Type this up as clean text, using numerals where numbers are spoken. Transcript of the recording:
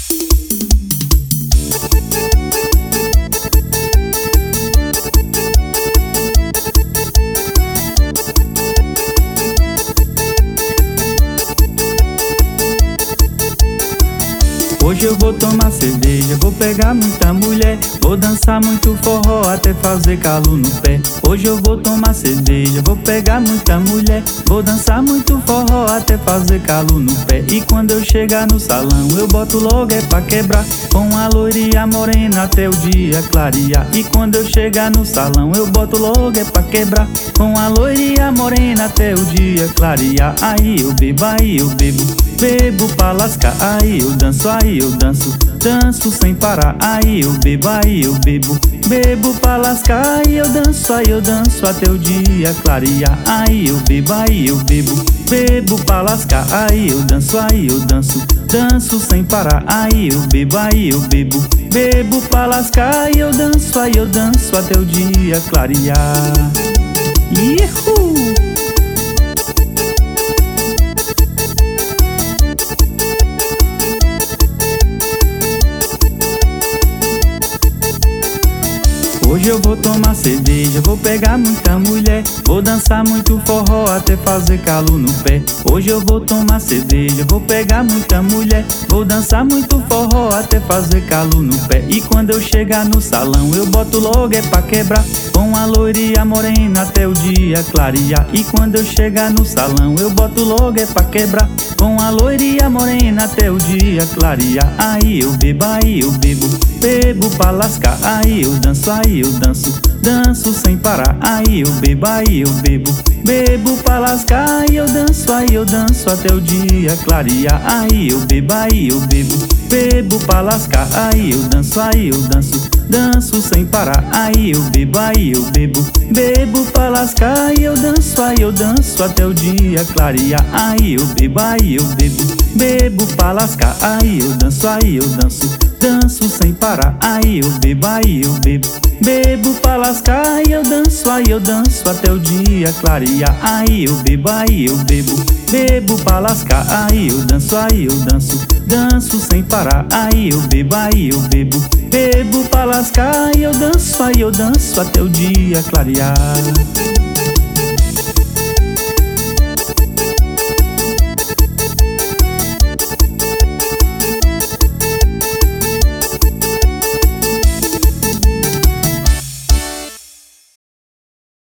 Hoje eu vou tomar cerveja, vou pegar muita mulher, vou dançar muito forró até fazer calo no pé. Hoje eu vou tomar cerveja, vou pegar muita mulher, vou dançar muito forró até fazer calo no pé. E quando eu chegar no salão, eu boto logo é pra quebrar, com a loirinha morena até o dia clarear. E quando eu chegar no salão, eu boto logo é pra quebrar, com a loirinha morena até o dia clarear. Aí eu bebo, bebo pra lascar. Aí eu danço, danço sem parar. Aí eu bebo, bebo pra lascar. Aí eu danço até o dia clarear. Aí eu bebo, bebo pra lascar. Aí eu danço, danço sem parar. Aí eu bebo, bebo pra lascar. Aí eu danço até o dia clarear. Ihu! Hoje eu vou tomar cerveja, vou pegar muita mulher, vou dançar muito forró até fazer calo no pé. Hoje eu vou tomar cerveja, vou pegar muita mulher, vou dançar muito forró até fazer calo no pé. E quando eu chegar no salão, eu boto logo é pra quebrar, com a loirinha morena até o dia clarear. E quando eu chegar no salão, eu boto logo é pra quebrar, com a loirinha morena até o dia clarear. Aí eu bebo, bebo pra lascar. Aí eu danço, danço sem parar. Aí eu bebo, bebo pra lascar. Aí eu danço até o dia clarear. Aí eu bebo, bebo pra lascar. Aí eu danço, danço sem parar. Aí eu bebo, bebo pra lascar. Aí eu danço até o dia clarear. Aí eu bebo, bebo pra lascar. Aí eu danço, danço sem parar. Aí eu bebo, bebo pra lascar. Aí eu danço até o dia clarear. Aí eu bebo, bebo pra lascar. Aí eu danço, danço sem parar. Aí eu bebo, bebo pra lascar. Aí eu danço até o dia clarear.